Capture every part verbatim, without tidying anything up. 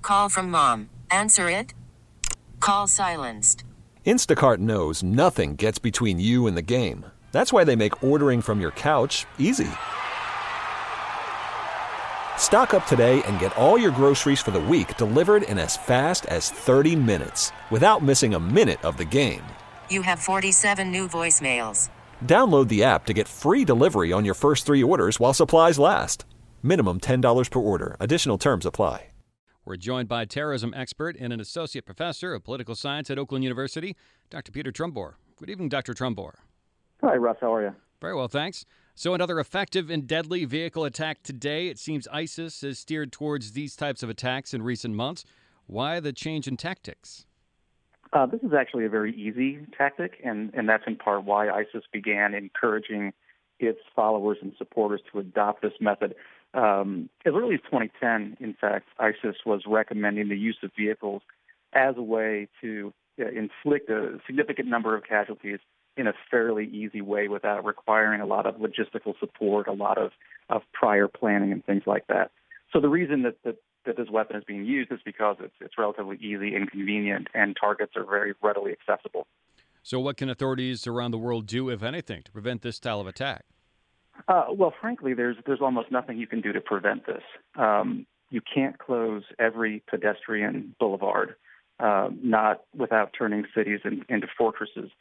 Call from mom. Answer it. Call silenced. Instacart knows nothing gets between you and the game. That's why they make ordering from your couch easy. Stock up today and get all your groceries for the week delivered in as fast as thirty minutes without missing a minute of the game. You have forty-seven new voicemails. Download the app to get free delivery on your first three orders while supplies last. Minimum ten dollars per order. Additional terms apply. We're joined by terrorism expert and an associate professor of political science at Oakland University, Doctor Peter Trumbore. Good evening, Doctor Trumbore. Hi, Russ. How are you? Very well, thanks. So another effective and deadly vehicle attack today. It seems ISIS has steered towards these types of attacks in recent months. Why the change in tactics? Uh, this is actually a very easy tactic, and, and that's in part why ISIS began encouraging its followers and supporters to adopt this method. Um, as early as twenty ten, in fact, ISIS was recommending the use of vehicles as a way to uh, inflict a significant number of casualties in a fairly easy way without requiring a lot of logistical support, a lot of, of prior planning and things like that. So the reason that, that, that this weapon is being used is because it's, it's relatively easy and convenient, and targets are very readily accessible. So what can authorities around the world do, if anything, to prevent this style of attack? Uh, well, frankly, there's there's almost nothing you can do to prevent this. Um, you can't close every pedestrian boulevard, uh, not without turning cities in, into fortresses.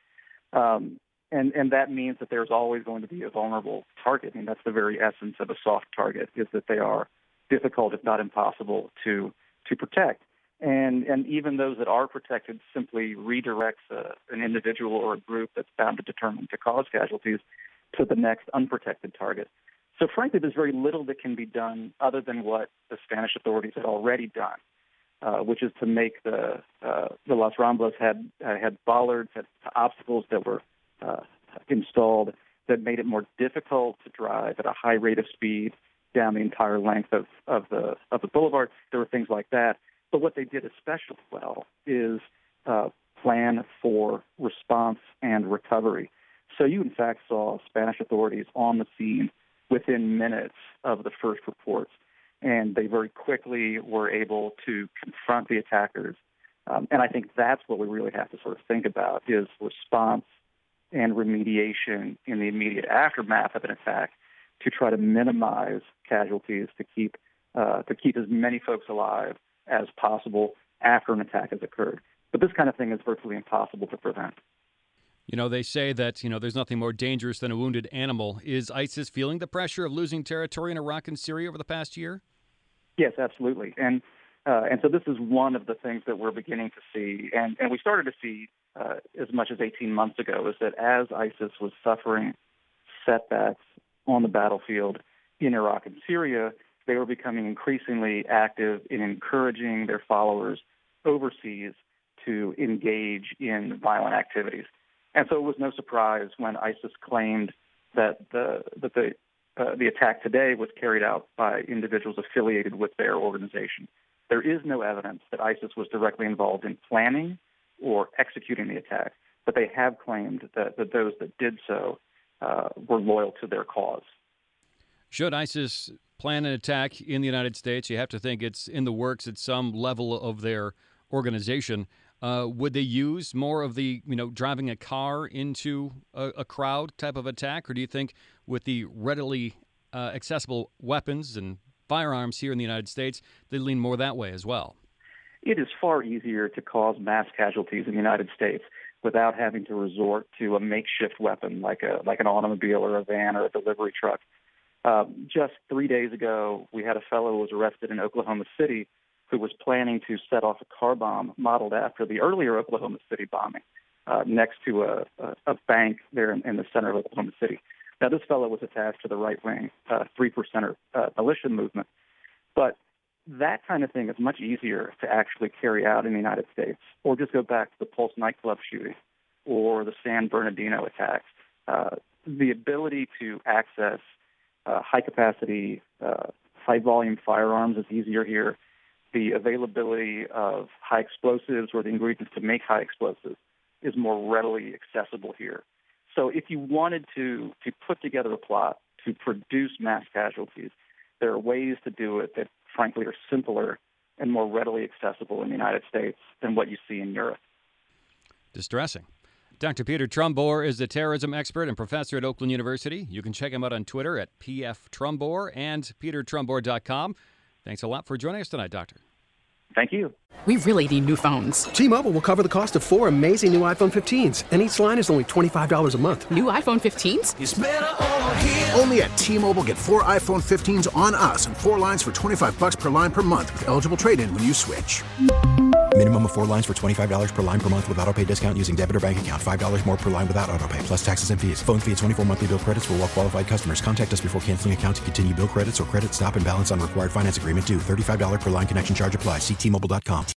Um, and, and that means that there's always going to be a vulnerable target. I mean, that's the very essence of a soft target, is that they are difficult, if not impossible, to to protect. And and even those that are protected simply redirects a, an individual or a group that's bound to determine to cause casualties to the next unprotected target. So frankly, there's very little that can be done other than what the Spanish authorities had already done, uh, which is to make the uh, the Las Ramblas had uh, had bollards, had obstacles that were uh, installed that made it more difficult to drive at a high rate of speed down the entire length of, of the of the boulevard. There were things like that. But what they did especially well is uh, plan for response and recovery. So you, in fact, saw Spanish authorities on the scene within minutes of the first reports, and they very quickly were able to confront the attackers. Um, and I think that's what we really have to sort of think about, is response and remediation in the immediate aftermath of an attack to try to minimize casualties, to keep uh, to keep as many folks alive as possible after an attack has occurred. But this kind of thing is virtually impossible to prevent. You know, they say that, you know, there's nothing more dangerous than a wounded animal. Is ISIS feeling the pressure of losing territory in Iraq and Syria over the past year? Yes, absolutely. And uh, and so this is one of the things that we're beginning to see, and, and we started to see uh, as much as eighteen months ago, is that as ISIS was suffering setbacks on the battlefield in Iraq and Syria, they were becoming increasingly active in encouraging their followers overseas to engage in violent activities. And so it was no surprise when ISIS claimed that the that the uh, the attack today was carried out by individuals affiliated with their organization. There is no evidence that ISIS was directly involved in planning or executing the attack, but they have claimed that, that those that did so uh, were loyal to their cause. Should ISIS plan an attack in the United States, you have to think it's in the works at some level of their organization. Uh, would they use more of the, you know, driving a car into a, a crowd type of attack? Or do you think with the readily uh, accessible weapons and firearms here in the United States, they lean more that way as well? It is far easier to cause mass casualties in the United States without having to resort to a makeshift weapon like a like an automobile or a van or a delivery truck. Um, just three days ago, we had a fellow who was arrested in Oklahoma City who was planning to set off a car bomb modeled after the earlier Oklahoma City bombing uh, next to a, a, a bank there in, in the center of Oklahoma City. Now, this fellow was attached to the right-wing uh, three percenter uh, militia movement. But that kind of thing is much easier to actually carry out in the United States. Or just go back to the Pulse nightclub shooting or the San Bernardino attacks. Uh, the ability to access uh, high-capacity, uh, high-volume firearms is easier here. The availability of high explosives or the ingredients to make high explosives is more readily accessible here. So if you wanted to, to put together a plot to produce mass casualties, there are ways to do it that, frankly, are simpler and more readily accessible in the United States than what you see in Europe. Distressing. Doctor Peter Trumbore is a terrorism expert and professor at Oakland University. You can check him out on Twitter at P F Trumbore and peter trumbore dot com. Thanks a lot for joining us tonight, Doctor. Thank you. We really need new phones. T-Mobile will cover the cost of four amazing new iPhone fifteens, and each line is only twenty-five dollars a month. New iPhone fifteens? It's better over here. Only at T-Mobile, get four iPhone fifteens on us and four lines for twenty-five bucks per line per month with eligible trade-in when you switch. Minimum of four lines for twenty-five dollars per line per month with autopay discount using debit or bank account. five dollars more per line without autopay, plus taxes and fees. Phone fee at twenty-four monthly bill credits for well-qualified customers. Contact us before canceling account to continue bill credits or credit stop and balance on required finance agreement due. thirty-five dollars per line connection charge applies. See T Mobile dot com.